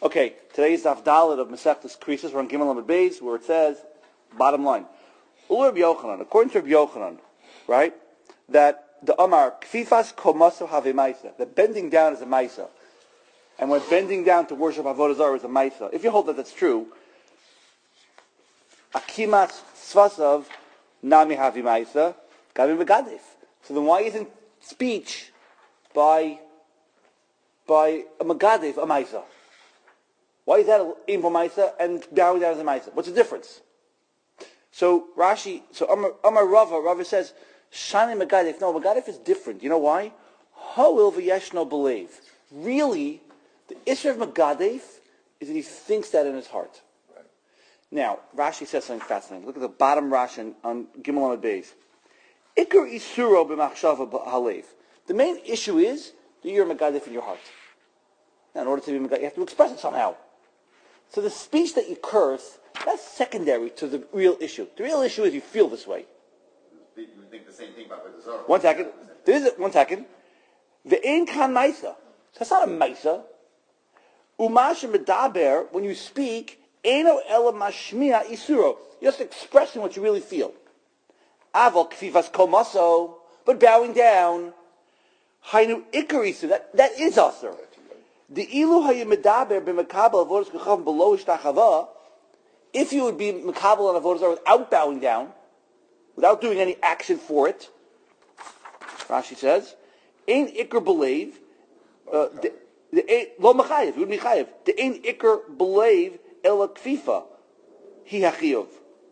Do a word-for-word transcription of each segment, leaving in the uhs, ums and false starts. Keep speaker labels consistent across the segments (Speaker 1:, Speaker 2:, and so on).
Speaker 1: Okay, today's Daf Dalet of Masechtas Krisos. We're on Gimel Amud Beis, where it says, bottom line, Ula Rabbi Yochanan, according to Rabbi Yochanan, right, that the Amar Kfifas Komaso Have Maisa, that bending down is a Maisa, and when bending down to worship Avodah Zarah is a Maisa. If you hold that that's true, Akimas Svasav Nami Have Maisa Gavim Begadif. So then why isn't speech by by a Megadif a Maisa? Why is that in Maisa and bowing down as a Maisa? What's the difference? So Rashi, so Amar, Amar Rava, Rava says, Shani Megadif. No, Megadif is different. You know why? Ho'il v'yeshno believe. Really, the issue of Megadif is that he thinks that in his heart. Right. Now, Rashi says something fascinating. Look at the bottom Rashi on Gimel Amud Beis. Ikar isuro b'machshava halev. The main issue is that you're Megadif in your heart. Now, in order to be Megadif, you have to express it somehow. So the speech that you curse, that's secondary to the real issue. The real issue is you feel this way.
Speaker 2: You think the same thing about the Zohar.
Speaker 1: One second. There is a, one second. The ein kan maisa. That's not a maisa. Umash medaber, when you speak, eno ela mashmiya isuro. You're just expressing what you really feel. Aval kfivas komaso, but bowing down. Hainu ikarisu. That that is asur. The ilu hayimedaber b'mekabel avodas k'chav below ishtachava. If you would be mekabel on avodas zarah without bowing down, without doing any action for it, Rashi says, "Ein ikar believe the lo mechayev. You would be chayev. The ein ikar believe ela kfifa hi hachiyov.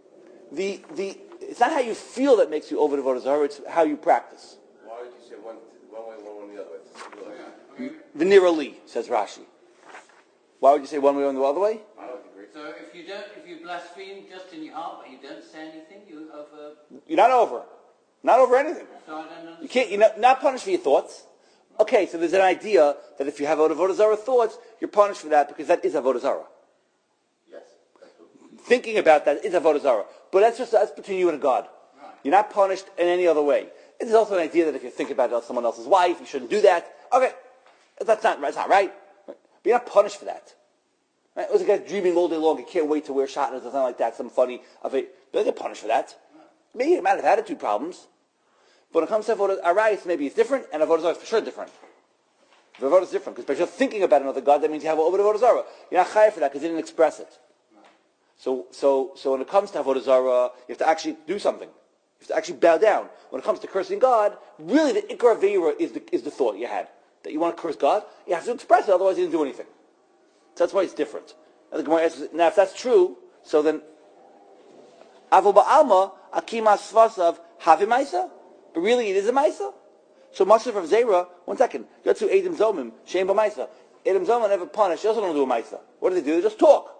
Speaker 1: The the it's not how you feel that makes you over the avodas zarah. It's how you practice."
Speaker 3: Why did you say one one way, one way, the other way?
Speaker 1: Vinirali, says Rashi. Why would you say one way or the other way?
Speaker 3: I don't agree.
Speaker 4: So if you don't, if you blaspheme just in your heart, but you don't say anything, you over.
Speaker 1: You're not over. Not over anything.
Speaker 4: So I don't understand.
Speaker 1: You can't. You're not, not punished for your thoughts. Okay, so there's an idea that if you have avodah zarah thoughts, you're punished for that because that is avodah zarah.
Speaker 2: Yes.
Speaker 1: Thinking about that is avodah zarah, but that's just that's between you and God.
Speaker 4: Right.
Speaker 1: You're not punished in any other way. There's also an idea that if you think about someone else's wife, you shouldn't do that. Okay, that's not that's not right. But you're not punished for that. Right? It was a guy dreaming all day long. He can't wait to wear shatnez or something like that. Some funny of it. But they get punished for that. Maybe you might have attitude problems. But when it comes to avodah arayis, maybe it's different, and avodah zarah is for sure different. The avodah is different because by just thinking about another god, that means you have over avodah zarah. You're not chayav for that because you didn't express it. So, so, so when it comes to avodah zarah, you have to actually do something. You have to actually bow down. When it comes to cursing God, really the ikar aveira is the is the thought you had that you want to curse God. You have to express it, otherwise you didn't do anything. So that's why it's different. And the Gemara asks, now if that's true, so then Avo ba'alma akima svasav havi maisa, but really it is a maisa. So Mashav of Zera, one second, Yotzu Edim Zomim Shem b'maisa. Edim Zomim never punish. They also don't do a maisa. What do they do? They just talk.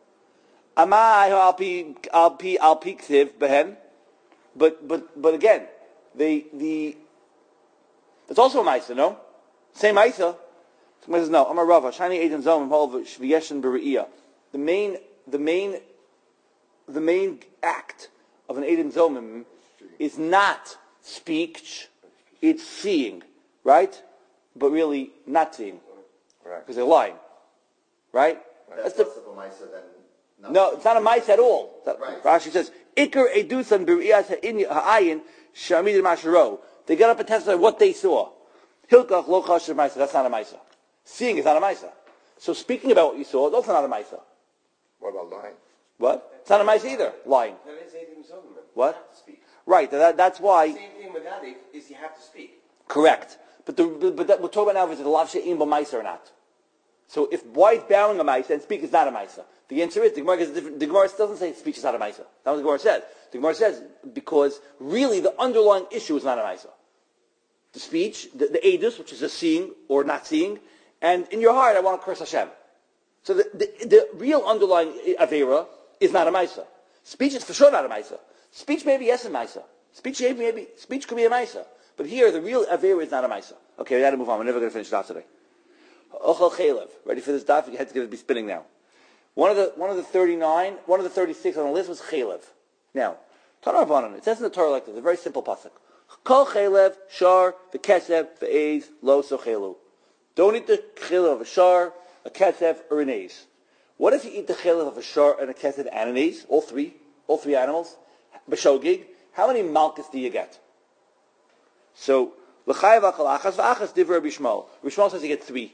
Speaker 1: Amai alpi alpi alpi ktiv behen. But but but again, the the it's also a maisa, no? Same maisa. Somebody says no. Amar Rava Shani Edim Zomim Hol Shviyeshin B'Re'iyah. The main the main the main act of an Edim Zomim is not speech, it's seeing, right? But really not seeing,
Speaker 2: Right.
Speaker 1: because they're lying, right?
Speaker 2: That's,
Speaker 1: That's
Speaker 2: That's
Speaker 1: the,
Speaker 2: the Maisa then. No,
Speaker 1: no, it's not a mice at all. That,
Speaker 2: Right.
Speaker 1: Rashi says, "Ikar edusan b'riyas ha'ayin shamid masharo." They got up and testified what they saw. Hilkach lo chashav ma'isa. That's not a ma'isa. Seeing is not a ma'isa. So speaking about what you saw is also not a ma'isa.
Speaker 2: What about lying?
Speaker 1: What? It's not a ma'isa either. Lying.
Speaker 3: That is Edim Zomim.
Speaker 1: What?
Speaker 3: You have to speak.
Speaker 1: Right. That, that's why.
Speaker 3: Same thing with Adif is you have to speak.
Speaker 1: Correct. But the, but that, we're talking about now is it a lav she'im b'maisa or not? So if why is bowing a maisa and speak is not a maisa? The answer is the Gemara is different. The Gemara doesn't say speech is not a maisa. That's what the Gemara says. The Gemara says because really the underlying issue is not a maisa. The speech, the, the edus, which is a seeing or not seeing, and in your heart I want to curse Hashem. So the the, the real underlying avera is not a maisa. Speech is for sure not a maisa. Speech maybe yes a maisa. Speech maybe, maybe speech could be a maisa. But here the real avera is not a maisa. Okay, we got to move on. We're never going to finish daf today. Ochel chelev. Ready for this daf? Your head's going to be spinning now. One of the one of the thirty-nine, one of the thirty-six on the list was chelev. Now, Torah Rabbanan. It says in the Torah like this. A very simple pasuk. Kol chelev shar v'kesev v'eiz lo sochelu. Don't eat the chelev of a shar a kesef, or an ace. What if you eat the chelev of a shor and a kesef and an ace? All three, all three animals. B'shogig. How many malchus do you get? So l'chayev achal achas v'achas divrei Bishmal. Bishmal says you get three.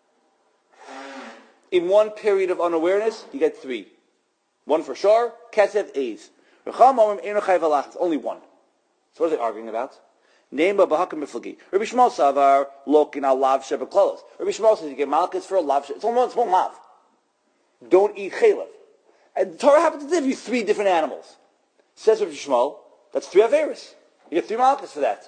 Speaker 1: In one period of unawareness, you get three. One for shor, kesef, ace. Only one. So what are they arguing about? Name of Bahakam Miflagi. Rabbi Shmuel Savar, looking al lav sheba klolos. Rabbi Shmuel says you get malchus for a lav sheba. It's only one, it's one lav. Don't eat chalev. And the Torah happens to give you three different animals. Says Rabbi Shmuel, that's three averis. You get three malchus for that.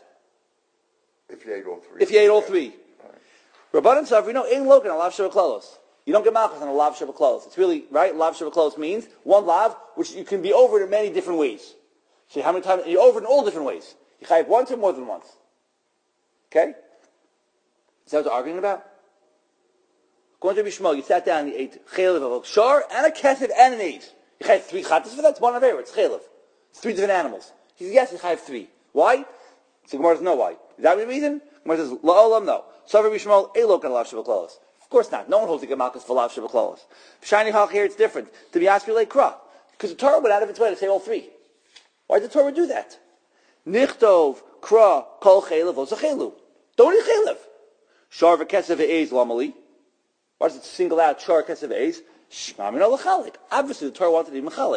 Speaker 2: If you ate all three.
Speaker 1: If you ate all three. Rabbanan Savar, you know, ain't lokin al lav sheba klolos. You don't get malchus on a lav sheba klolos. It's really, right? Lav sheba klolos means one lav, which you can be over in many different ways. So how many times? You're over in all different ways. You chayiv once or more than once. Okay? Is that what they're arguing about? According to Bishmal, you sat down and you ate chalev of a shor and a kesef and an eight. You chayiv three chatas for that? It's one of It's chalev. It's three different animals. He says, yes, you chayiv three. Why? So Gemara doesn't know why. Is that the reason? Gemara says, la'olam, no. So for Bishmal, elok and lav shebaklolos. Of course not. No one holds the gemalkas for lav shebaklolos. Shiny hawk here, it's different. To be asked, like kra. Because the Torah went out of its way to say all three. Why did the Torah do that? Nichtov, kra, kol chelev, osa chelu. Don't eat chelev. Shar v'kesev v'eiz lamali. Why does it single out shar v'kesev v'eiz? Shmamin al l'chalik. Obviously the Torah wanted to be mechalik.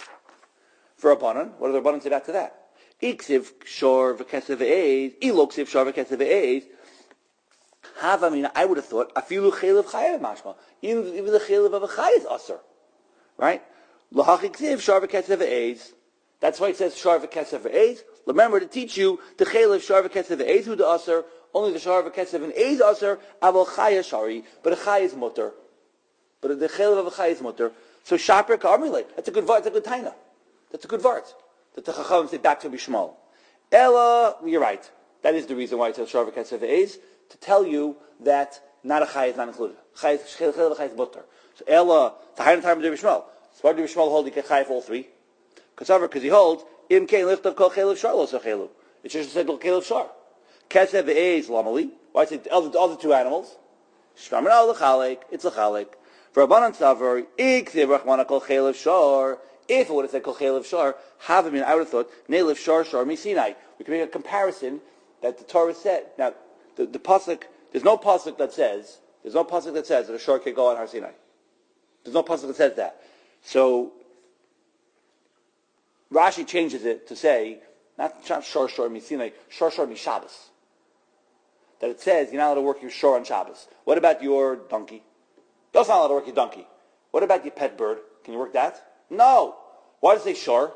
Speaker 1: For Rabbanan, what do the Rabbanan say back to that? Iksiv shar v'kesev v'eiz, iloksiv shar v'kesev v'eiz. Have, I mean, I would have thought, afilu chelev chayev mashma. Even, even the chelev of a chay is aser. Right? L'hachiksiv shar v'kesev v'eiz. That's why it says shar v'kesev v'eiz. Remember to teach you the chelev shar v'kesev v'eiz who the aser. Only the shar v'kesev and eiz aser. Aval chaya shari, but a chay is mutter. But the chelev of a chay is mutter. So shaper ka'amrile. That's a good vart. That's a good taina. That's a good vart. That the chachavim say back to Bishmal. Ella, you're right. That is the reason why it says shar v'kesev v'eiz, to tell you that not a chay is not included. Chay is chelev of a chay is mutter. So Ella, the higher time of Bishmal. So why do Bishmal hold you get chay for all three? Because he holds im kein lift of kol chelev shar lo so chelu. It should have said kol chelev shar. Kesev ve'ez lamali. Why say the other, the other two animals? Shmamin al l'chalek. It's l'chalek. For Rabbanan Savar, iktiv rachmana kol chelev shar. If it would have said kol chelev shar, have him in. I would have thought nelev shar shar mi Sinai. We can make a comparison that the Torah said. Now the, the pasuk. There's no pasuk that says. There's no pasuk that says that a shar can go on Har Sinai. There's no pasuk that says that. So Rashi changes it to say, not shor shor mi Sinai, shor shor mi Shabbos. That it says you're not allowed to work your shor on Shabbos. What about your donkey? You're not allowed to work your donkey. What about your pet bird? Can you work that? No. Why does it say shor?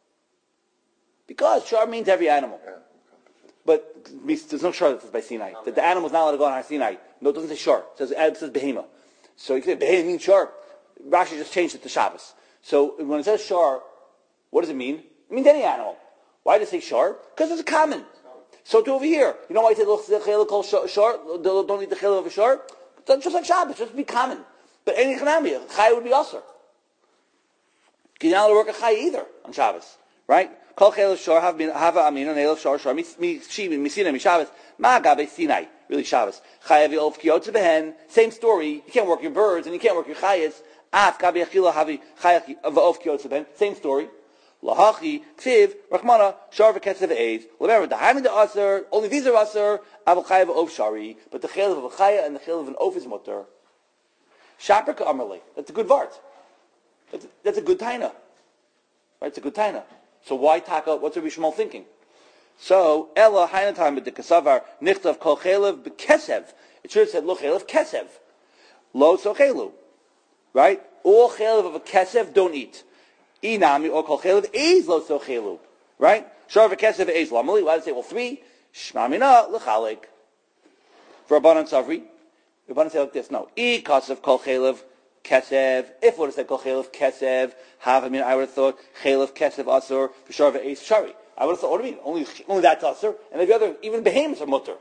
Speaker 1: Because shor means every animal. But there's no shor that says by Sinai. That the animal's not allowed to go on Har Sinai. No, it doesn't say shor. It says, it says behema. So you can say behema means shor. Rashi just changed it to Shabbos. So when it says shor, what does it mean? It means any animal. Why does it say shar? Because it's common. So to over here, you know why I say the shar? Don't eat the chelev of a shar? Just like Shabbos, just be common. But any chanami, chay would be aser. Because you're not allowed to work a chay either on Shabbos, right? Kol chelev shar have been hava amina neil shar shar mi shivin mi sinai mi Shabbos ma gabe Sinai really Shabbos chayav of kiyotze behen. Same story. You can't work your birds and you can't work your chayes. Af gabe achila havi chayav of kiyotze behen. Same story. Lahachi, Ksiv, Rachmana, Shar v'Ketzev Eiz. Remember, the Hamid the Aser, only these are Aser, Aval Chayav of Shari, but the Chelev of a Chaya and the Chelev of an Of is Mutter. Shaper Ka'amarle. That's a good Vart. That's a, that's a good Taina. Right? It's a good Taina. So why Taka? What's Rabbi Shmuel thinking? So, Ella, Haina time with the Kasavar, Nichtav Kol Chelev B'Kesev. It should have said, Lo Chelev Kesev. Lo So Chelu. Right? All Chelev of a Kesev don't eat. Inami or kol chelev eiz lo so chelu, right? Shar v'kesev eiz lamali. Why did I say well three? Shmamina l'chalek. For Rabbanan Savri, Rabbanan say like this. No, I kasev kol chelev kesev. If would have said kol chelev kesev, have I mean I would have thought chelev kesev asur for shar v'eiz shari. I would have thought what do you mean? Only only that's asur, and every other even behemoths are mutter.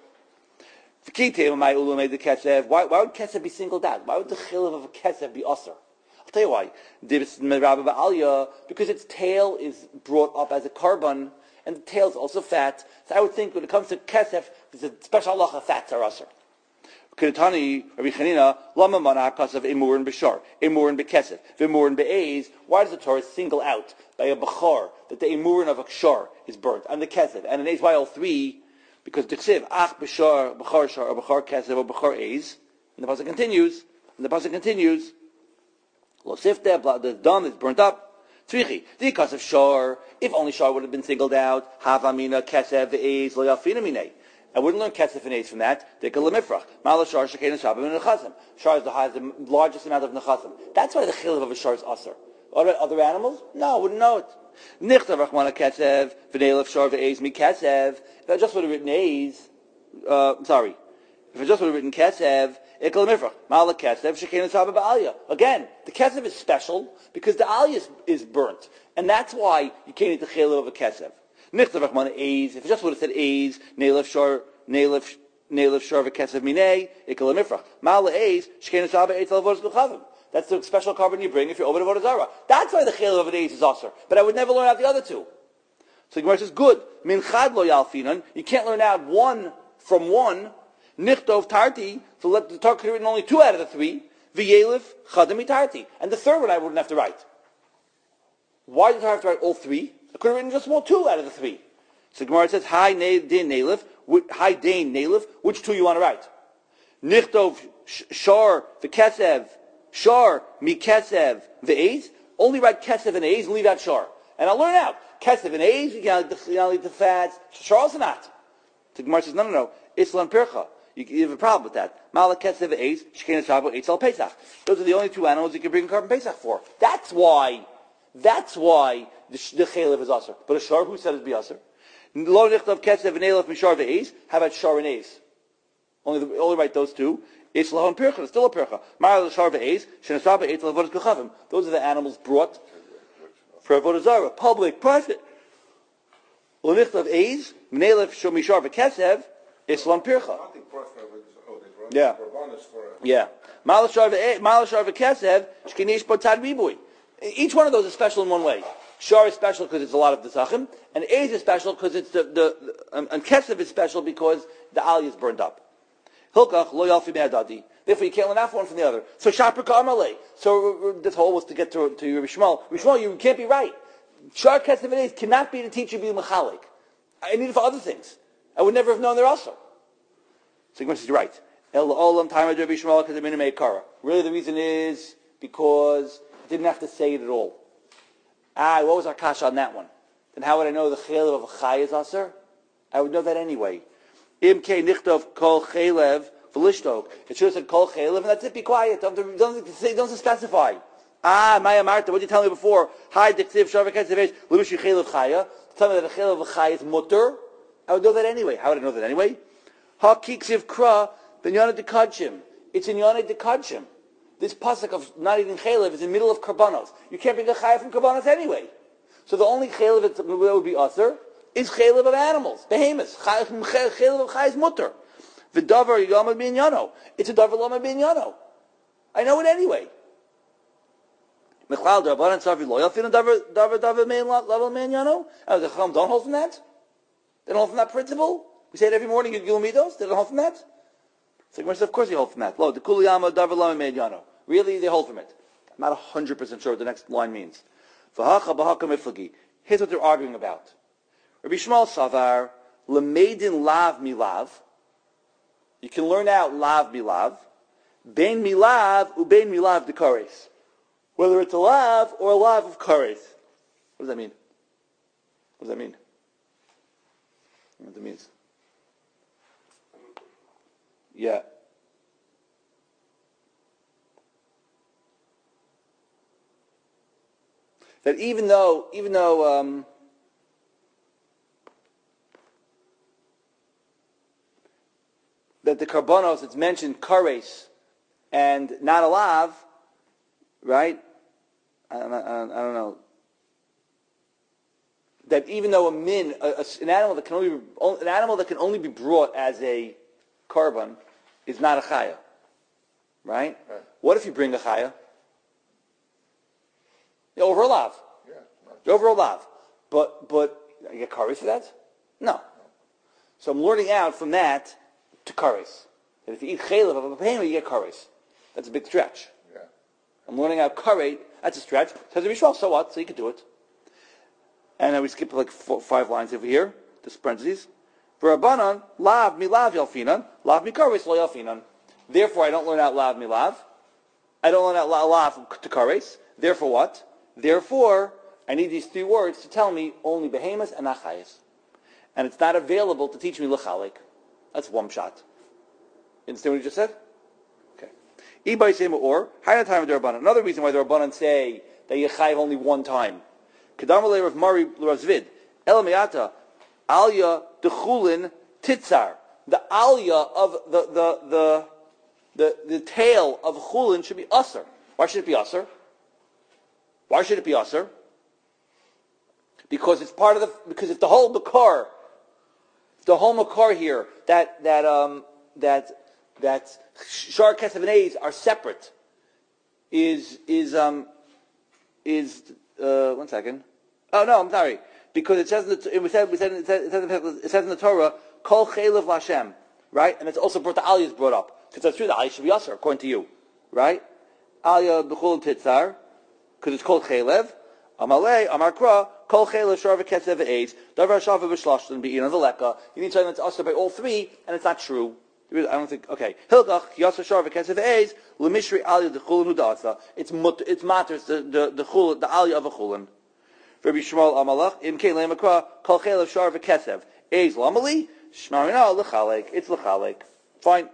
Speaker 1: Why why would kesev be singled out? Why would the chelev of a kesev be asur? I'll tell you why. Because its tail is brought up as a carbon, and the tail is also fat. So I would think when it comes to kesef, there's a special halacha fats are usher. Kedetani, Rabbi Chanina, Lama Mana Kasav Emurin B'Shar, Emurin B'Kesef, V'Emurin B'Eiz. Why does the Torah single out by a B'char that the Emurin of a Kshar is burnt, and the Kesef, and an Eiz? Why all three? Because Diksiv, Ach B'Shar, B'char Shar, or B'char Kesef, or B'char Eiz. And the pasuk continues, and the pasuk continues, Lo Sifte, the dam is burnt up. Tzrichi, the Kasav Shar, if only Shar would have been singled out, Havamina, Kesef, Eiz, Lo Yafina Minei. I wouldn't learn Kesef and Eiz from that. They call Lemifrach. Mala Shar Shekein Shabbat and Nechasim. Shar is the highest, the largest amount of Nechasim. That's why the Chilav of a Shar is Aser. Other, other animals? No, I wouldn't know it. Nichtav Rachmana Kesef, V'nei Shar V'Eiz Mi Kesef. If I just would have written Eiz, uh, sorry. If I just would have written Kesef, Ikal Mifrach. Mala Kesef, Shekein Shabbat Ba'aliyah. Again, the Kesef is special because the Aliyah is, is burnt. And that's why you can't eat the Chilav of a Kesef. Nichtav Rachmana Eiz. If it just would have said Eiz, Neilef Shar, Neilef, Neilef Shar V'Kesef Minei, Ikal Mifrach. Mala Eiz, Shekein Shabbat Eitz Al Vodas G'chavim. That's the special carbon you bring if you're over to Avodah Zarah. That's why the Chilav of an Eiz is Aser. But I would never learn out the other two. So the Gemara says, good. Min Chad Lo Yalfinan. You can't learn out one from one. Nichtov Tarti. So let the Torah could have written only two out of the three. V'Yelef Chadami Tarti. And the third one I wouldn't have to write. Why did I have to write all three? I could have written just one, two out of the three. So the Gemara says, Hi Din Nalef, Hi Dain Nalef. Which two you want to write? Nichtov Shar V'Kesev, Shar Mikesev V'Eiz. Only write Kesev and Eiz and leave out Shar. And I'll learn out. Kesev and Eiz, you can't leave the fats. Shar also not. So the Gemara says, no, no, no. It's Lan Pircha. You, you have a problem with that. Mala Kesev Eiz, Shekena Shabbat, Eitz Al Pesach. Those are the only two animals you can bring carbon Pesach for. That's why, that's why the, the Chelev is Aser. But a Shar, who said it'd be Aser? Lo Nichtav Kesev and Elef Mishar V'Eiz. How about Shar and Eiz? Only, the, only write those two. It's Lahon Pircha, it's still a Pircha. Mala Shar V'Eiz, Shena Shabbat, Eitz Al Vodas G'chavim. Those are the animals brought for Avodah Zarah, public, private. Lo Nichtav Eiz, Mnelef Mishar V'Kesev, it's Lahon Pircha. Yeah. Yeah. Malashar v'kesev, shkinish potad ribui. Each one of those is special in one way. Shar is special because it's a lot of desachim, and Eiz is special because it's the, the, um, and Kesev is special because the aliyah is burned up. Hilkach lo yalfi me'adadi. Therefore you can't learn that one from the other. So Shapir Ka'amalei. So this whole was to get to, to Rabbi Shmuel. Rabbi Shmuel, you can't be right. Shar, Kesev, and Eiz cannot be the teacher be mechalik. I need it for other things. I would never have known they're also. So Gemara says, you're right. Really, the reason is because I didn't have to say it at all. Ah, what was our kasha on that one? Then how would I know the chelev of a chay is aser? I would know that anyway. Imke nichtov kol chelev v'lishtok. It should have said kol chelev, and that's it. Be quiet. Don't don't, don't, don't specify. Ah, Maya Marta, what did you tell me before? Hi, diktiv shavak etzevesh l'mishu chelev chaya. Tell me that a chelev of a chay is mutter. I would know that anyway. How would I know that anyway? Ha kiksiv kra. Ben Yonah Dekadshim. It's in Yonah Dekadshim. This pasuk of not eating chaylev is in the middle of karbanos. You can't bring a chayav from karbanos anyway. So the only chaylev that would be usher is chaylev of animals, behemoths. Chaylev of chay is mutter. V'davar yomah bin yono. It's a davar lama bin yono. I know it anyway. Mechlal d'Rabbanan Savi lo yalfin davar davar davar mein level mein yono. The Chacham don't hold from that. They don't hold from that principle. We say it every morning in Gilmidos. They don't hold from that. So of course they hold from that. Lo, the kuliyama davar lama mein yono. Really, they hold from it. I'm not one hundred percent sure what the next line means. V'hacha b'haka miflagi. Here's what they're arguing about. Rabbi Shmuel Savar, lemeidin lav milav. You can learn out lav milav. Bein milav ubein milav dekares. Whether it's a lav or a lav of kares. What does that mean? What does that mean? I don't know what that means. Yeah. That even though, even though, um, that the karbonos, it's mentioned kares and not a lav, right? I don't, I don't, I don't know. That even though a min, a, a, an animal that can only be, an animal that can only be brought as a carbon is not a chaya, right? right? What if you bring a chaya? You're over a lav. Yeah, You're over a lav. But, but, you get kares for that? No. So I'm learning out from that to kares. that if you eat chaylev of a behema, you get kares. That's a big stretch.
Speaker 2: Yeah.
Speaker 1: I'm learning out karet. That's a stretch. Says Rabbi Yishmael, so what? So you can do it. And then we skip like four, five lines over here. This parentheses. For Rabbanan, lav mi lav yalfinan, lav mi kares lo yalfinan. Therefore, I don't learn out lav mi lav. I don't learn out la, lav to kares. Therefore, what? Therefore, I need these three words to tell me only behemoths and not chayes. And it's not available to teach me l'chalik. That's one shot. You understand what he just said? Okay. Ibay sema or higher time of the Rabbanan. Another reason why the Rabbanan say that you chayiv only one time. Kedam le Rav Mari Rav Zvid El Me'ata Alya Dechulin Titzar. The alya of the the the the, the tail of chulin should be usher. Why should it be usher? Why should it be usher? Because it's part of the because if the whole makar, the whole makar here that that um that that shar kesef and a's are separate. Is is um is uh one second. Oh no, I'm sorry. Because it says in the, it said, it said, it says, it says in the Torah, Kol Chaylev Lashem, right? And it's also brought the Aliyah is brought up. Because that's true, the Aliyah should be Yasser, according to you. Right? Aliyah B'chul Titzar, because it's called Chaylev. Amalei, Amarkra, Kol Chaylev Sharva Ketzev Eitz, Davar Sharva B'Shlashtan, Be'in of the Leka. You need to know that's Asr by all three, and it's not true. I don't think, okay. Hilgach, Yasser Sharva Ketzev Eitz, Lemishri Aliyah D'chulin Hudasa. It's mut, it's matters, the, the, the Chulin, the Aliyah of a Chulin. Rabbi Shmuel Amalach, Im Kei Lemakra, Kol Chaylev Sharva Ketzev. Eitz Lamali, Shmarina L'chalek. It's L'chalek. Fine.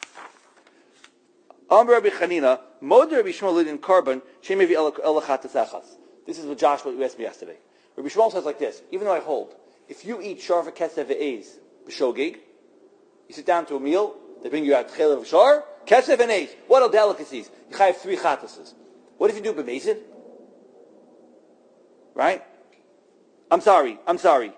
Speaker 1: Amr Rabbi Chanina, Mod Rabbi Shmuel in Karban, Shemevi Elachat Tzachas. This is what Josh what you asked me yesterday. Rabbi Shmuel says like this: even though I hold, if you eat Sharva Ketzev Eitz B'Shogig, you sit down to a meal, they bring you out Chaylev Shar, Ketzev and Eitz. What are delicacies? You have three chatasas. What if you do b'mezid? Right? I'm sorry. I'm sorry.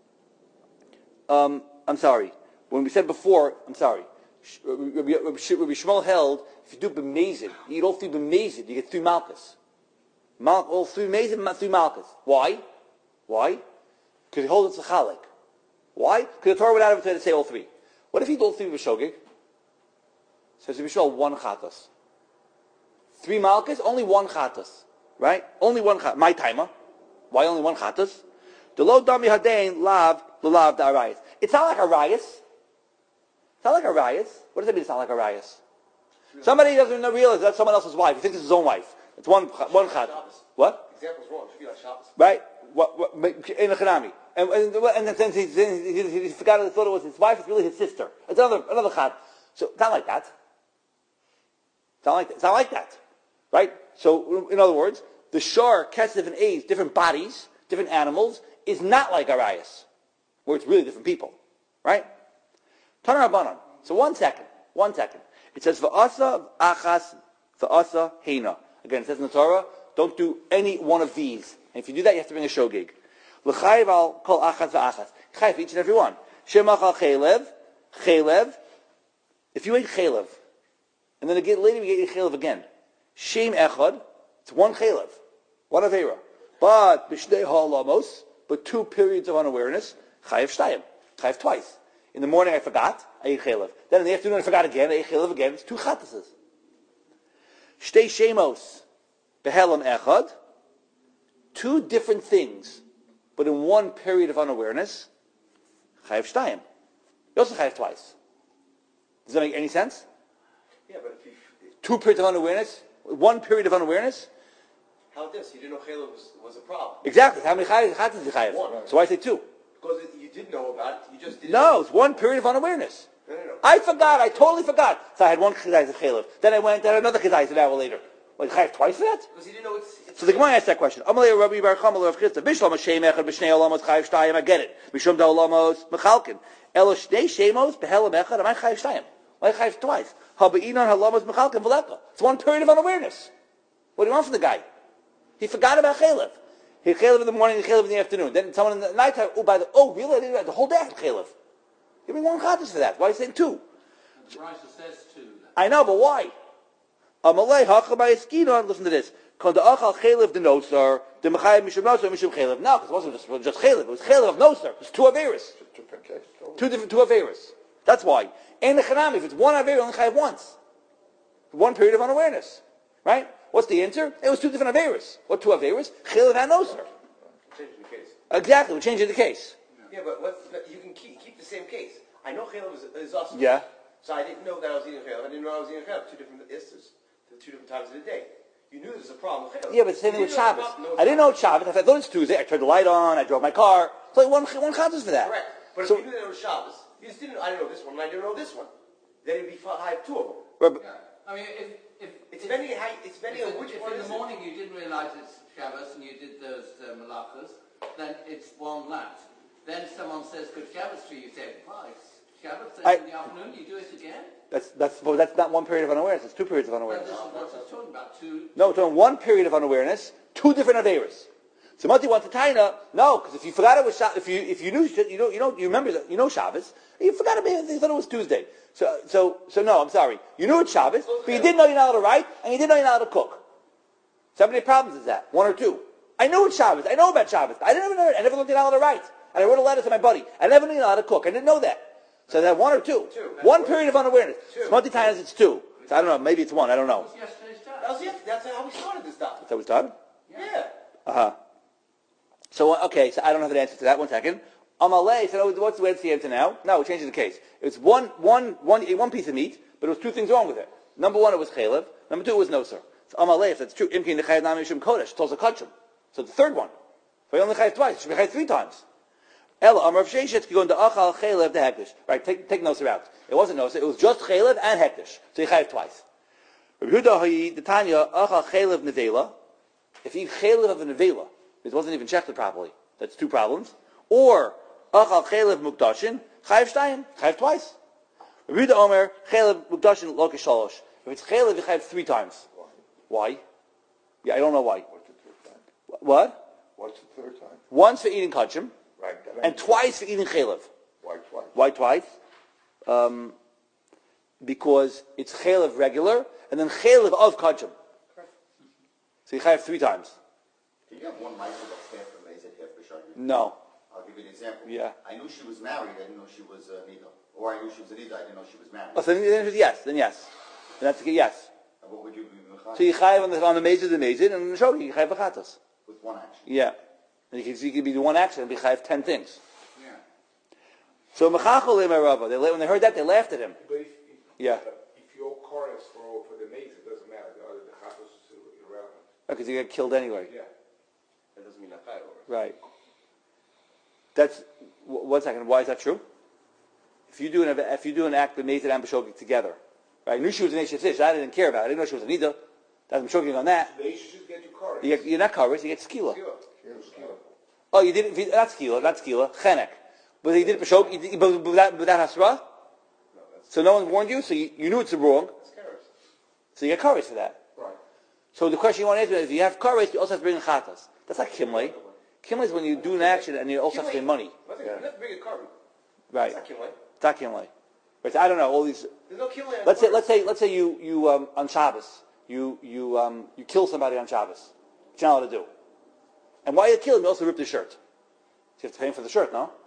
Speaker 1: Um, I'm sorry. When we said before, I'm sorry. Rabbi Shmuel held, if you do b'mezid, you eat all three b'mezid, you get three malchus. Mal- all three b'mezid, three malchus. Why? Why? Because he holds it's a chalik. Why? Because the Torah would have to say all three. What if you eat all three b'shogig? Says Rabbi Shmuel, one chatas. Three malchus, only one chatas. Right? Only one chatas. My timer. Why only one chatas? The lo dami hadain lav l'lav da arayis. It's not like a rayas. It's not like a rayas. What does that mean? It's not like a rayas. Somebody doesn't know, realize that's someone else's wife. He thinks it's his own wife. It's one one chatas. What?
Speaker 3: Example's wrong. It should be like Shabbos.
Speaker 1: Right? What? What in the chanami. And and, and then he, he, he, he forgot. He thought it was his wife. It's really his sister. It's another another chat. So it's not like that. It's not like that. It's not like that. Right? So in other words, the shar, kesef, and a's, different bodies, different animals, is not like arayas, where it's really different people. Right? Tanar Rabbanan. So one second. One second. It says, v'asa achas, v'asa heina. Again, it says in the Torah, don't do any one of these. And if you do that, you have to bring a shogig. L'chayiv al kol achas v'achas. Chayiv each and every one. Shemach al chaylev, chaylev. If you ate chaylev, and then again, later you ate chaylev again. Shem echad. It's one chaylev, one avera. But b'shnei ha'olamos, but two periods of unawareness, chayiv shtayim, chayiv twice. In the morning I forgot, I ate chaylev. Then in the afternoon I forgot again, I ate chaylev again. It's two chatases. Shtei shemos, behelam echad, two different things, but in one period of unawareness, chayiv shtayim. You also chayiv twice. Does that make any sense?
Speaker 3: Yeah, but if you...
Speaker 1: Two periods of unawareness, one period of unawareness.
Speaker 3: How this? You didn't know Chaylev was, was a problem.
Speaker 1: Exactly. How many chatas did you chayiv?
Speaker 3: One.
Speaker 1: So why say two?
Speaker 3: Because it, you did know about it, you just didn't...
Speaker 1: No, it's one period of unawareness.
Speaker 3: No, no, no.
Speaker 1: I forgot. I totally forgot. So I had one chizayis of chaylev. Then I went and had another chizayis an hour later. Like chayiv twice for that?
Speaker 3: Because you didn't know it's... it's
Speaker 1: So the Gemara asked that question. Amalei Rabbi Bar Chamal Rav Chisda Bishlam Hashem Echad B'Shnei Olamos Chayiv Shtayim. I get it. Mishum Da Olamos Mechalkin. Elo Shnei Shemos Behelam Echad. Am I chayiv Shtayim? Why chayiv twice? Haba'inon Halamos Mechalkin V'Leka. It's one period of unawareness. What do you want from the guy? He forgot about chaylev. He had chaylev in the morning, he had chaylev in the afternoon. Then someone in the night time, oh, by the, oh, really? I didn't know. The whole day I had chaylev. Give me one chatas for that. Why are you saying two?
Speaker 4: The Brisa says two.
Speaker 1: I know, but why? Amalei hachamay eskinon. Listen to this. Kon the achal chaylev the nosar, the mechayim mishum nosar mishum chaylev. No, because it wasn't just, just chaylev. It was chaylev of nosar. It was two averis.
Speaker 2: Different case.
Speaker 1: Two different, two averis. That's why. In the Chanami, if it's one Avera, you only chayav once. One period of unawareness. Right? What's the answer? It was two different Averas. What two Averas? Chilav and Oser.
Speaker 3: Changing the case.
Speaker 1: Exactly, we're changing the case.
Speaker 3: Yeah, but what's, you can keep, keep the same case. I know Chaylev is, is awesome.
Speaker 1: Yeah.
Speaker 3: So I didn't know that I was eating Chaylev. I didn't know I was eating Chaylev two different istas, two different times of the day. You knew there was a problem with Chaylev.
Speaker 1: Yeah, but the same thing with Shabbos. I didn't know it's Shabbos. I thought it's Tuesday. I turned the light on. I drove my car. So like one one chatas for that.
Speaker 3: Correct. But
Speaker 1: so,
Speaker 3: if you knew that it was Shabbos, you just didn't. I didn't know this one, and I didn't know this one. Then it'd be five, two of them.
Speaker 1: Right, but,
Speaker 4: Yeah. I mean, if if
Speaker 3: It's
Speaker 4: if,
Speaker 3: depending how. It's depending
Speaker 4: if,
Speaker 3: on which
Speaker 4: if
Speaker 3: one
Speaker 4: in
Speaker 3: is
Speaker 4: the
Speaker 3: it.
Speaker 4: morning you didn't realise it's Shabbos and you did those uh, malachas, then it's one lat. Then someone says good Shabbos to you. You say, "Well, it's Shabbos." Then
Speaker 1: I-
Speaker 4: in the afternoon you do it again.
Speaker 1: that's that's well, that's not one period of unawareness. It's two periods of
Speaker 4: Well,
Speaker 1: unawareness.
Speaker 4: this is what it's talking about. Two.
Speaker 1: No, it's on one period of unawareness, two different Averas. So Mati wants to taina. No, because if you forgot it was Shabbos, if you if you knew you know you know you remember you know Shabbos, you forgot it. You thought it was Tuesday. So so so no, I'm sorry. You knew it's Shabbos, but you didn't know you're not allowed to write, and you didn't know you're not allowed to cook. So how many problems is that? One or two? I know it's Shabbos. I know about Shabbos. I didn't know. I never looked at allowed to write, and I wrote a letter to my buddy. I never knew you're allowed to cook. I didn't know that. So that one or two?
Speaker 3: Two.
Speaker 1: One period of unawareness.
Speaker 3: Two.
Speaker 1: So Mati times it's two. So I don't know. Maybe it's one. I don't know.
Speaker 4: What's yesterday's time?
Speaker 3: That was it. That's how we started this stuff.
Speaker 1: That was done.
Speaker 3: Yeah.
Speaker 1: Uh huh. So okay, so I don't have an answer to that. One second. Amalei said, "Oh, what's the what's the answer now?" No, we're changing the case. It's one, one, one, one piece of meat, but it was two things wrong with it. Number one, it was chaylev. Number two, it was no sir. So Amalei, if that's true, imkin nechayev nami mishum kodesh. It's also kachim. So the third one. So he only chayev twice. It should be chayev three times. Ella Amar Sheshet could go into achal chaylev the hektish. Right, take take noser out. It wasn't noser. It was just chaylev and hektish. So he chayev twice. Rabbi Yehuda Hayi the Tanya achal chaylev nevela. If you eat chaylev of a nevela, it wasn't even checked properly. That's two problems. Or achal chaylev mukdashin chayev shtayim chayev twice. Rabbi Yehuda Omer chaylev mukdashin lo kishalosh. If it's chaylev, you chayev three times. Why? Yeah, I don't know why.
Speaker 2: What's the third time?
Speaker 1: What?
Speaker 2: What's the third time?
Speaker 1: Once for eating kachim,
Speaker 2: Right. that I
Speaker 1: and
Speaker 2: know.
Speaker 1: twice for eating chaylev.
Speaker 2: Why twice?
Speaker 1: Why twice? Um, because it's chaylev regular, and then chaylev of kachim. So you chayev three times.
Speaker 5: Do you have one Michael that's half for Mazet, half for Shagir?
Speaker 1: No.
Speaker 5: I'll give you an example.
Speaker 1: Yeah.
Speaker 5: I knew she was married, I didn't know she was a Nida. Or I knew she was a Nida, I didn't know she was married.
Speaker 1: Oh, so then, then yes, then yes. Then that's a yes.
Speaker 5: And what would you be Mechayim?
Speaker 1: So you chayev on the on the mezid, the mezid, and on the shogi you chayev v'chatas.
Speaker 5: With one action.
Speaker 1: Yeah. And you can, you can be the one action and be chayev ten things.
Speaker 4: Yeah.
Speaker 1: So mechachol Rava, they when they heard that they laughed at him.
Speaker 6: But if, if,
Speaker 1: Yeah.
Speaker 6: uh, if your car is for, for the maze, it doesn't matter. The other the chatos is irrelevant.
Speaker 1: Because you get killed anyway.
Speaker 6: Yeah.
Speaker 3: That doesn't mean Nachai over.
Speaker 1: Right. That's w- one second. Why is that true? If you do an if you do an act with Mezid and B'shogig together, right? I knew she was an Eshet Ish. I didn't care about it. I didn't know she was a Nida. That's B'shogig on that.
Speaker 6: They should just get your car.
Speaker 1: You get, you're not covered. You get skila.
Speaker 3: Skila.
Speaker 1: Oh, you did it. Not skila. Not skila. Chenek. But he did it B'shogig. But without without hasra. So no one warned you. So you, you knew it's wrong.
Speaker 3: That's Karas.
Speaker 1: So you get courage for that.
Speaker 6: Right.
Speaker 1: So the question you want to answer is: if you have courage, you also have to bring in chatas. That's not kimlay. Kimlay is when you do an action and you also have to pay money.
Speaker 3: Nothing. You have to bring a carbon.
Speaker 1: Right.
Speaker 3: That's not Kimlay.
Speaker 1: It's not kimlay. Right. So I don't know all these.
Speaker 3: There's no Kimlay on
Speaker 1: Let's say,
Speaker 3: carbon.
Speaker 1: let's say, let's say you, you um, on Shabbos, you, you, um, you kill somebody on Shabbos. What you're not allowed to do. And while you kill him, you also rip the shirt. So you have to pay him for the shirt, no?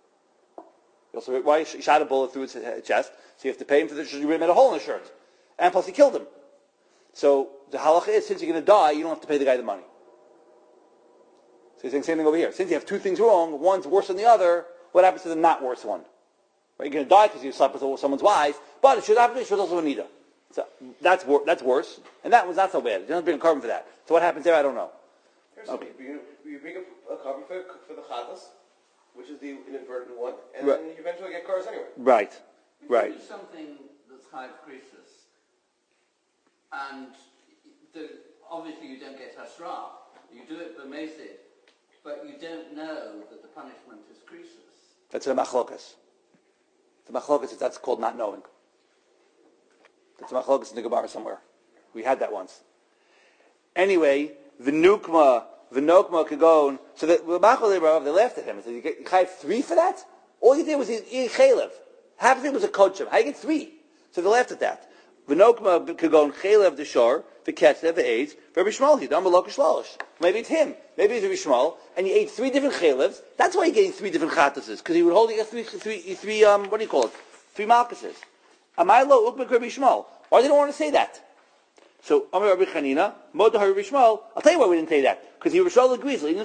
Speaker 1: You also rip, why you shot a bullet through his chest, so you have to pay him for the shirt. You made a hole in the shirt, and plus he killed him. So the halacha is, since you're going to die, you don't have to pay the guy the money. So he's saying same thing over here. Since you have two things wrong, one's worse than the other, what happens to the not worse one? Right, you're going to die because you slept with someone's wife, but it should happen. It should also a nida. So that's wor- that's worse, and that was not so bad. You don't bring a carbon for that. So what happens there? I don't know.
Speaker 3: Here's
Speaker 1: Okay.
Speaker 3: something. You, you bring a, a carbon for, for the chatas, which is the inadvertent one, and
Speaker 1: Right.
Speaker 3: then you eventually get cars anyway.
Speaker 1: Right,
Speaker 4: If
Speaker 1: right.
Speaker 4: you do something that's high creases, and the, obviously you don't get hasra, you do it b'mezid, but you don't know that the punishment is creases.
Speaker 1: That's a machlokas. The machlokas is that's called not knowing. That's a machlokas in the Gemara somewhere. We had that once. Anyway, the nukma, the nukma kagon. So the machlokas they laughed at him and said, "You get you have three for that? All you did was eat eat chaylev. Half of it was a kochim. How do you get three?" So they laughed at that. The nukma kagon chaylev the shor, the ketzev, the aids. Rabbi Shmuel he done malok shlalish. Maybe it's him. Maybe it's Rabbi Shmuel, and you ate three different chalevs. That's why you're getting three different chatases, because he would hold you three, three, three. Um, what do you call it? Three malchuses. Amaylo ukmek Rabbi Shmuel. Why they don't want to say that? So Amar Rabbi Chanina, Modahar Rabbi Shmuel. I'll tell you why we didn't say that. Because Rabbi Shmuel agrees. He's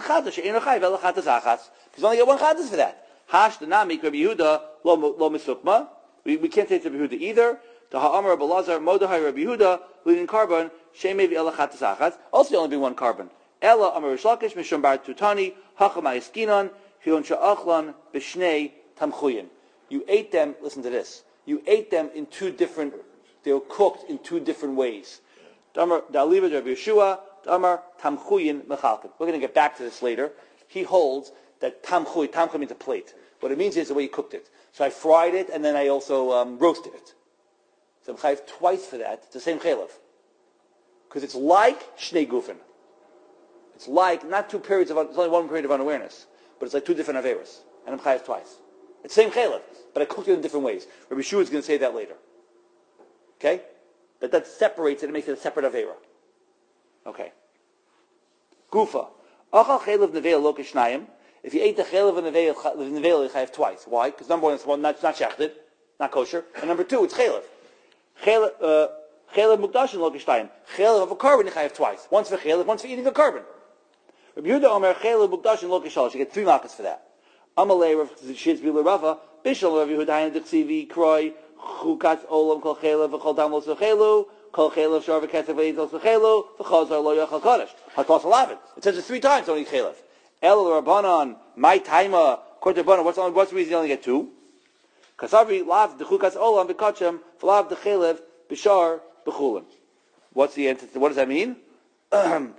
Speaker 1: only got one chatas for that. Hash the namik Rabbi Yehuda lo lo misukma. We we can't say it's Rabbi Yehuda either. The Ha'amar Rabbi Lazar Modahar Rabbi Yehuda leading carbon shemevi ela chatas achas. Also only be one carbon. Ella Amar Rishlakish Mishum Bar Tutani Hachamay Skinon Hilon Sha'achlan B'Shnei Tamchuyin. You ate them. Listen to this. You ate them in two different. They were cooked in two different ways. Damar Daliva Rabbi Yeshua. Damar Tamchuyin Mechalkin. We're going to get back to this later. He holds that tamchuy, tamchuy means a plate. What it means is the way you cooked it. So I fried it and then I also um, roasted it. So I'm chayiv twice for that. It's the same chaylev. Because it's like shnei gufen. It's like, not two periods of, it's only one period of unawareness, but it's like two different averas. And I'm chayiv twice. It's the same chaylev, but I cooked it in different ways. Rabbi Shua is going to say that later. Okay? But that separates it and makes it a separate avera. Okay. Gufa. Achal chaylev neveil lo kishnayim. If you ate the chaylev and neveil, neveil you chayiv twice. Why? Because number one, it's one, not, not shechted, not kosher. And number two, it's chaylev. Chaylev, uh, chaylev mukdashin lo kishnayim. Chaylev of a carbon you chayiv twice. Once for chaylev, once for eating a carbon. Rabbi Yehuda Omer chaylev mukdashin lo kishalosh. You get three markers for that. Amalei Rav Shizbi l'Rava. Bishal Rabbi Yehuda hayin dechsivi kroi chukat olam kol chaylev v'chol dam lo sochelu. Kol chaylev shar v'ketzev v'eid lo sochelu. V'chazar lo yachal kodesh. Hatos eleven. It says it three times, only chaylev. El Rabbanon, my taima, Korte Rabbanon, what's, what's the reason you only get two? Kasavri, lav, the chukas olam, bekachem, vlav, the chaylev, bishar, bechulim. What's the answer? What does that mean? Lav,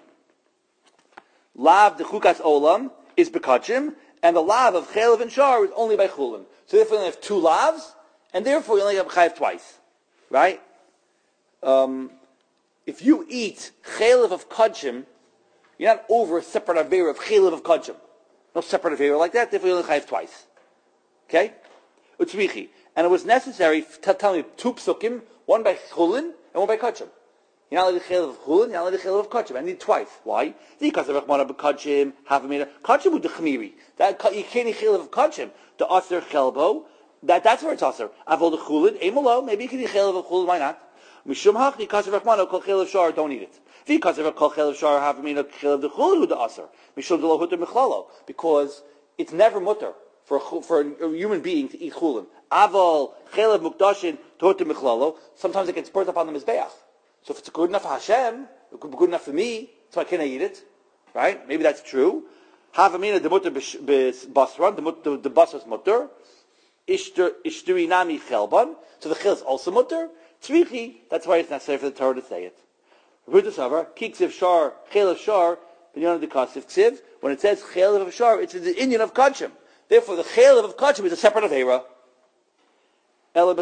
Speaker 1: the chukas olam, is bekachem, and the lav of chaylev and shar is only by chulin. So therefore you only have two lavs, and therefore you only have chayiv twice. Right? Um, if you eat chaylev of kachem, you're not over a separate avera of chaylev of kachem. No separate avera like that. Therefore, you only chayiv twice. Okay, utzrichi, and it was necessary to tell me two psukim, one by chulin and one by kachem. You're not allowed to chaylev of chulin. You're not allowed to chaylev of kachem. I need twice. Why? Because of rechmana b'kachem, half a meter. Kachem with the chmiri. That you can't eat chaylev of kachem. The aser chelbo. That that's where it's aser. Avol the chulin. Emolo. Maybe you can eat chaylev of chulin. Why not? Mishum hachni because of rechmana kol chaylev shar. Don't eat it. Because of a kol chaylev shar have mean a chaylev the chulin the aser. Mishum de lo huter mechlalo. Because it's never mutter for a, for a human being to eat chulin. Aval chaylev mukdashin to huter mechlalo. Sometimes it gets burnt up on the mizbeach. So if it's good enough for Hashem, it could be good enough for me. So I can't eat it, right? Maybe that's true. Have a mean the mutter basran the the the basras mutter. Ishter ishturi nami chelban. So the chil is also mutter. Tzrichi. That's why it's necessary for the Torah to say it. When it says chaylev of shar, it's in the Indian of kachem. Therefore, the chaylev of kachem is a separate avera. So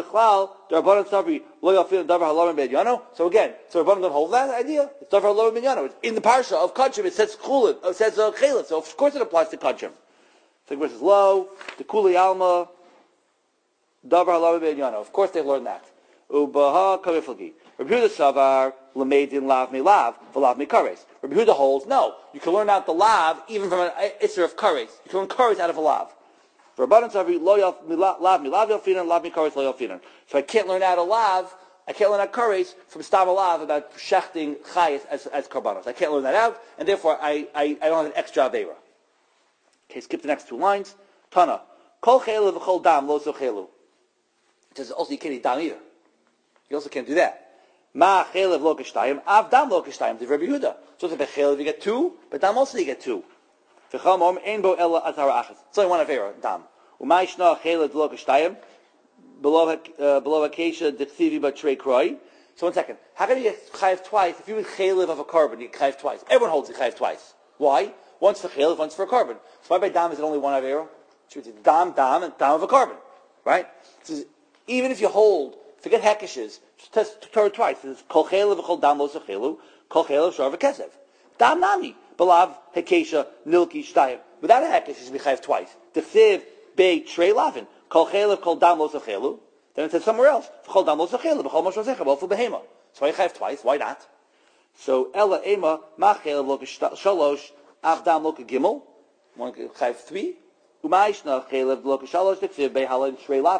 Speaker 1: again, so Rabbanan don't hold that idea. It's davar halav minyano. It's in the parsha of kachem. It says chulin. It says uh, chaylev. So of course it applies to kachem. So it says lo the kuli alma davar halav minyano. Of course they've learned that. Ubaha kaviflagi. Rabbi Yehuda savar l'meidin lav mi lav v'lav mi kares. Rabbi Yehuda holds no. You can learn out the lav even from an isser of kares. You can learn kares out of a lav. Rabbanan savar lo lav mi lav yalfinan lav mi kares lo yalfinan. So I can't learn out a lav. I can't learn out kares from stam a lav about shechting chayes as as karbanos. I can't learn that out, and therefore I I, I don't have an extra avera. Okay, skip the next two lines. Tana kol chaylev v'chol dam lo sochelu. It says also you can't eat dam either. You also can't do that. Ma chaylev lo kishtayim, av dam lo kishtayim. The Rabbi Yehuda. So if chaylev you get two, but dam also you get two. V'chal mom ein bo ela azara achas. It's only one avera dam. Umay shna chaylev lo kishtayim below below akesha dechsivi batrei kroi. So one second. How can you get chayiv twice if you eat chaylev of a carbon? You get chayiv twice. Everyone holds it chayiv twice. Why? Once for chaylev, once for a carbon. So why by dam is it only one avera? So it's dam dam and dam of a carbon, right? So even if you hold. Forget hekeshes. Test Torah twice. It's kol chaylev v'chol dam lo sochelu. Kol chaylev shar v'kesev. Dam nami. Belav hekesha nilki shtayim. Without a hekesh, it should be chayiv twice. T'chsiv bei trei lavin. Kol chaylev kol dam lo sochelu. Then it says somewhere else. V'chol dam lo sochelu. V'chol moshe zecha. Both for behema. So why chayiv twice? Why not? So ella ema ma chaylev lo shalosh av dam lo gimel. One chayiv three. Umayishna chaylev lo shalosh t'chsiv bei halin trei lavin.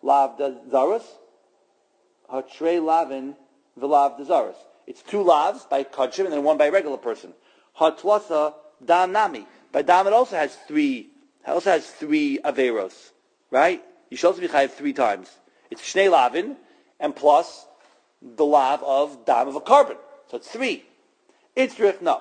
Speaker 1: lav zarus, hatrei lavin v'lav zarus. It's two lavs by kachim and then one by a regular person. Hatlasa dam nami. By dam it also has three. It also has three averos, right? You should also be chayiv three times. It's shnei lavin and plus the lav of dam of a carbon. So it's three. It's drich no.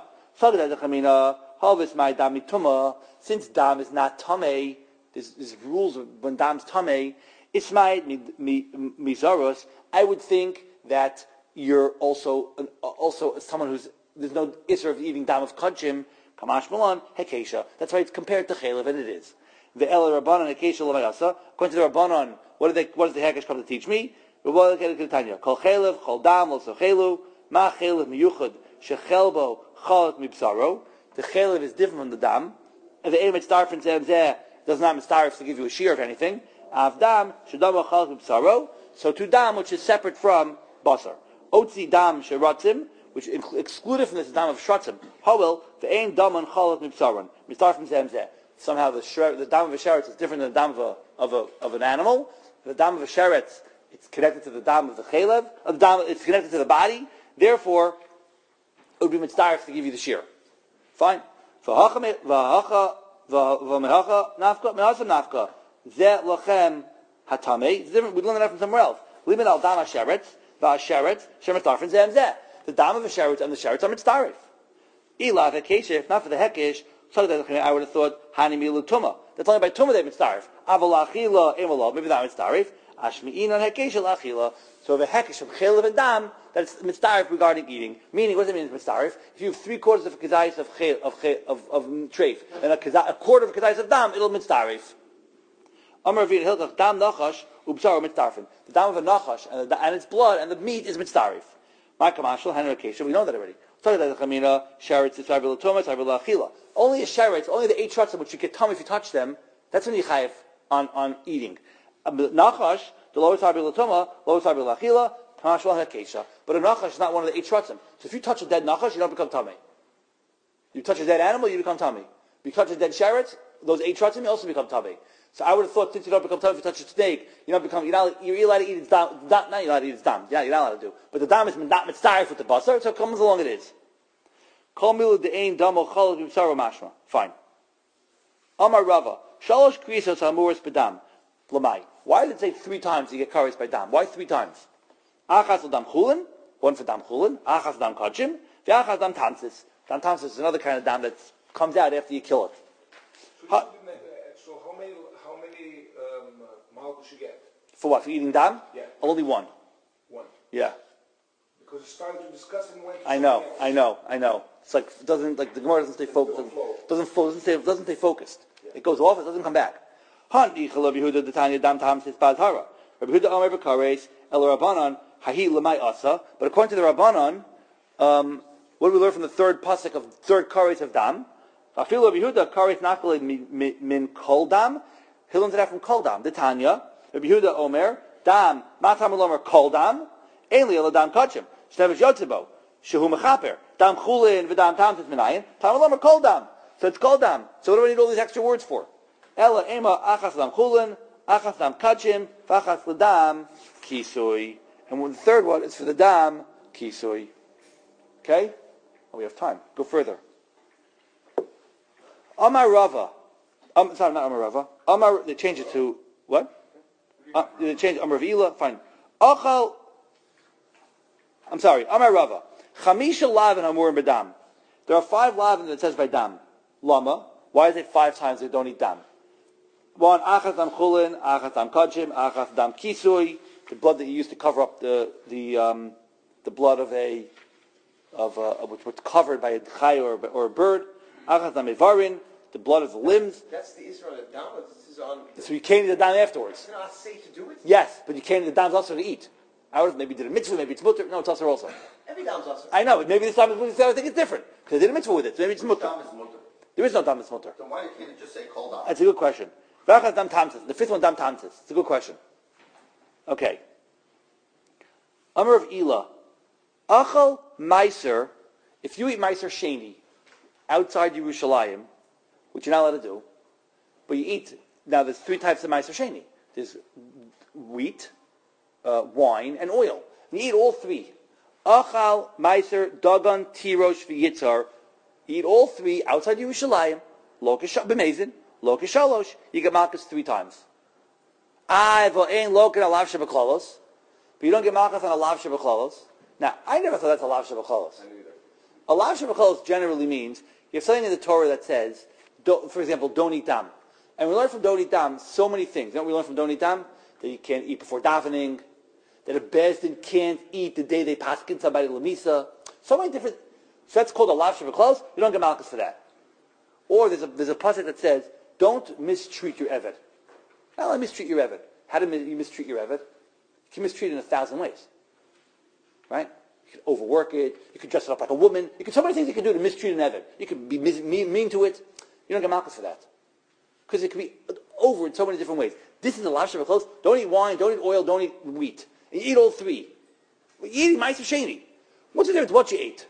Speaker 1: Since dam is not tamei, there's, there's rules of when dam's tamei. Ismaid mizaros. I would think that you're also an, also someone who's there's no isser of eating dam of kachim. Kamash Milan hekesha. That's why it's compared to chaylev, and it is. The el rabbanon hekesha l'mayasa. According to the rabbanon, what did they? What does the hekesh come to teach me? Kol chaylev, kol dam, also chaylu. Ma chaylev miyuchad shechelbo chalat mibsaro. The chaylev is different from the dam. And the emet star from zeh does not mistarif to give you a shear of anything. Avdam shadam chalat mibsaro. So to dam, which is separate from basar. Otzi dam sheratzim, which excluded from this dam of shratzim. Howel the ein dam and chalat mibsaron. Mistarif from zeh. Somehow the shre- the dam of a sheretz is different than the dam of a, of a of an animal. The dam of a sheretz, it's connected to the dam of the chaylev. Uh, the dam, it's connected to the body. Therefore, it would be mitzdarif to give you the shear. Fine. V'hacha v'mehacha nafka mehasa nafka zeh lachem hatamei. It's different. We learn that from somewhere else. Limin al dam hasheretz v'hasheretz shem mitzdarif zeh zeh. The dam of a sheretz and the sheretz are mitzdarif. Ila hekesh, if not for the hekesh, I would have thought hani milu tuma. That's only by tuma they mitzdarif. Aval achila imalo. Maybe that mitzdarif. Ashmi'in on hekesh al achila. So if a hekesh of chaylev and dam, that's mitzdarif regarding eating. Meaning, what does it mean mitzdarif? If you have three quarters of a kazayis of chayl, of chayl, of, of treif, and a, kazay, a quarter of a kazayis of dam, it'll mitzdarif. Amar v'yin hilchach dam nachash ubzar mitzdarifin. The dam of a nachash and, the, and its blood and the meat is mitzdarif. My kamashal haner hekesh. We know that already. Only a sheretz, only the eight shratzim which you get tum if you touch them. That's when you chayiv on on eating. Nachash, the lower side of latoma, lower side of lachila, kamashal hakesha. But a nachash is not one of the eight shratzim. So if you touch a dead nachash, you don't become tummy. You touch a dead animal, you become tummy. You touch a dead sheretz, those eight shratzim, you also become tummy. So I would have thought since you don't become tummy if you touch a snake, you don't become. You're not. You're allowed to eat its dam. Not you're allowed to eat its dam. Yeah, you're not allowed to do. But the dam is not mitzdarif with the basar, so it comes along. It is. Kol milu de'ein damo chalad b'saro mashma. Fine. Amar Rava shalosh krisos hamuras b'dam. Lamai. Why did it say three times you get kares by dam? Why three times? Achas l'dam chulin, one for dam chulin. Achas dam kachim. V'achas dam tansis. Dam tansis is another kind of dam that comes out after you kill it.
Speaker 6: So, so how many how many um, malchus you get?
Speaker 1: For what? For eating dam?
Speaker 6: Yeah.
Speaker 1: Only one.
Speaker 6: One.
Speaker 1: Yeah.
Speaker 6: Because it's starting to discuss and went to
Speaker 1: I know,
Speaker 6: something else.
Speaker 1: I know, I know. It's like it doesn't like the Gemara doesn't stay focused. Doesn't doesn't, fo- doesn't stay doesn't stay focused. Yeah. It goes off. It doesn't come back. Han Rabbi Yehuda the Tanya dam tam says bad hara. Rabbi Yehuda Omer b'kares el Rabbanon hahi lemay asa. But according to the Rabbanon, um, what do we learn from the third pasuk of third kares of dam? Afil Rabbi Yehuda kares nafile min kol dam. He learns that from kol dam. The Tanya Rabbi Yehuda Omer dam matam elomer kol dam. Ainli el dam kachim. Shnevish yotzibo. Shehu mechaper. Dam chulin v'dam tam tis minayin. Tam elomer kol dam. So it's kol dam. So what do we need all these extra words for? Ela ema achas dam chulin, achas dam kachim, v'achas l'dam kisui. And the third one is for the dam kisui. Okay? Oh, we have time. Go further. Amar Rava. Um, sorry, not Amar Rava. Amar, they change it to, what? Uh, they change Amar Vila. Fine. Achal, I'm sorry, Amar Rava. Chamisha lavin amurim b'dam. There are five lavin that says by dam. Lama. Why is it five times they don't eat dam? One, achas dam chulin, achas dam kachim, achas dam kisui, the blood that you use to cover up the the um, the blood of a of a, which was covered by a chay or, or a bird. Achas dam evarin, the blood of the limbs.
Speaker 3: That's the Israel of dam. This is on.
Speaker 1: So you came to the dam afterwards.
Speaker 3: It's not safe to do it.
Speaker 1: Yes, but you came to the dam also to eat. I would have maybe did a mitzvah, maybe it's mutter. No, it's also also.
Speaker 3: Every dam's also.
Speaker 1: I know, but maybe this time I think it's different because they did a mitzvah with it. So maybe it's mutter.
Speaker 5: Dam is mutter.
Speaker 1: There is no dam that's mutter.
Speaker 5: Then why can't you just say kol dam?
Speaker 1: That's a good question. V'achas dam tamsis. The fifth one, dam tamsis. It's a good question. Okay. Amar of Ela. Achal meiser. If you eat meiser sheni outside Yerushalayim, which you're not allowed to do, but you eat, now there's three types of meiser sheni. There's wheat, uh, wine, and oil. And you eat all three. Achal, Meiser, Dagan, Tirosh, V'yitzar. You eat all three outside Yerushalayim. Lo b'mezid, lo k'shalosh. You get malchus three times. I v'ein lo k'alav shebeklalos. But you don't get malchus on a lav shebeklalos. Now, I never thought that's a lav shebeklalos. A lav shebeklalos generally means you have something in the Torah that says, do, for example, don't eat dam. And we learn from don't eat dam so many things. You know what we learn from don't eat dam? That you can't eat before davening. That a bezdin can't eat the day they paskin somebody lamisa. So many different. So that's called a lav shebeklalos. You don't get malchus for that. Or there's a there's a pasuk that says, don't mistreat your eved. How do I mistreat your eved? How do you mistreat your eved? You can mistreat it in a thousand ways. Right? You can overwork it. You can dress it up like a woman. You can so many things you can do to mistreat an eved. You can be mis- mean, mean to it. You don't get malchus for that. Because it can be over in so many different ways. This is a lav shebeklalos. Don't eat wine, don't eat oil, don't eat wheat. And you eat all three. You're eating ma'aser sheni. What's the difference what you ate?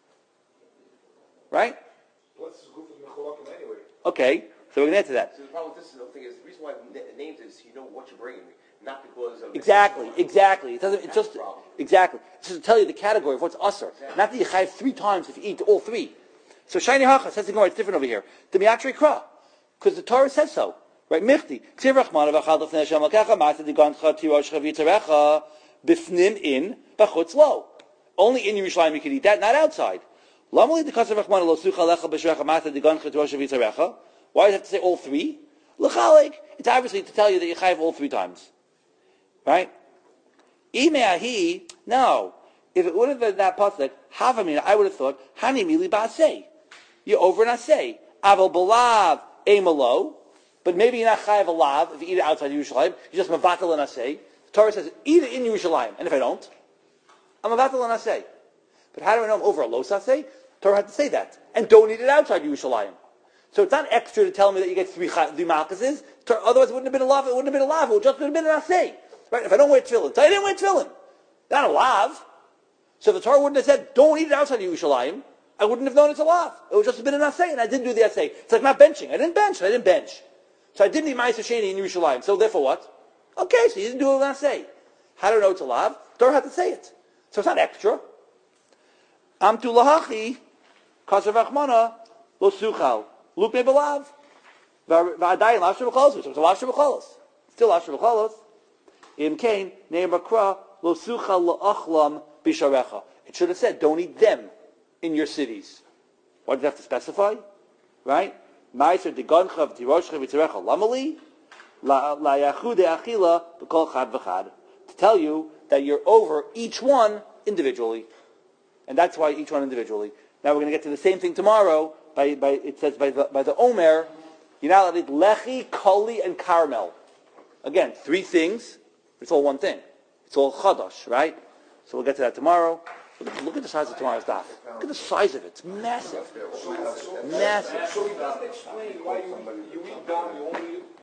Speaker 1: Right?
Speaker 6: What's good for mecholakim anyway?
Speaker 1: Okay, so we're going to get to that.
Speaker 3: So the problem with this thing is, the reason why it named it is you know what you're bringing me, not because of...
Speaker 1: Exactly, exactly. It doesn't, it's
Speaker 3: That's
Speaker 1: just,
Speaker 3: the problem.
Speaker 1: exactly. It's just to tell you the category of what's usher.
Speaker 3: Exactly.
Speaker 1: Not that you chayav three times if you eat all three. So shiny hacha says the Gemara, it's different over here. The miatri kra. Because the Torah says so. Right? Michti. Ksiv rachmana v'achal d'fnei Hashem l'kecha ma'aseh digancha tiroshcha v'yitzarecha b'fnim in b'chutz lo. Only in Yerushalayim you can eat that, not outside. Lamali d'kasav rachmana lo sucha lecha b'shrecha ma'aseh digancha tiroshcha v'yitzarecha. Why does it have to say all three? L'chalik. It's obviously to tell you that you chayav all three times. Right? Imeahi, no. If it would have been that pasuk, havamina, I would have thought, hani mili ba'aseh. You're over an aseh. Aval balav emalo. But maybe you're not chayav a lav if you eat it outside Yerushalayim. You're just mavatal an aseh. The Torah says, eat it in Yerushalayim. And if I don't, I'm mavatal an aseh. But how do I know I'm over a los aseh? Torah had to say that. And don't eat it outside Yerushalayim. So it's not extra to tell me that you get three, three malchuses. Otherwise it wouldn't have been a lav. It wouldn't have been a lav. It would just have been an aseh. Right? If I don't wear tefillin. So I didn't wear tefillin. Not a lav. So the Torah wouldn't have said, don't eat it outside Yerushalayim. I wouldn't have known it's a lav. It would just have been an aseh, and I didn't do the aseh. It's like not benching. I didn't bench. I didn't bench. So I didn't eat ma'aser sheni in Yerushalayim. So therefore what? Okay, so you didn't do an aseh. How do I know it's a lav? Torah had to say it. So it's not extra. Amtu lahachi, kasav rachmana, lo suchal. Luke me belav. V'adayin lav shebecholos. So it's a lav shebecholos. Still lav shebecholos. Im kain, ne'em akra, lo suchal la'achlam bisharecha. It should have said, don't eat them in your cities. Why did you have to specify? Right? Ma'aser digancha v'tiroshcha v'tzerecha lamali la yachude achila b'kol chad v'chad. To tell you that you're over each one individually. And that's why each one individually. Now we're going to get to the same thing tomorrow. By, by it says by the, by the Omer, you're not allowed to eat lechi, koli, and caramel. Again, three things. It's all one thing. It's all chadash, right? So we'll get to that tomorrow. Look at, look at the size of tomorrow's daf. Look at the size of it. It's massive. Massive.
Speaker 6: So he doesn't explain why you, you eat down, you only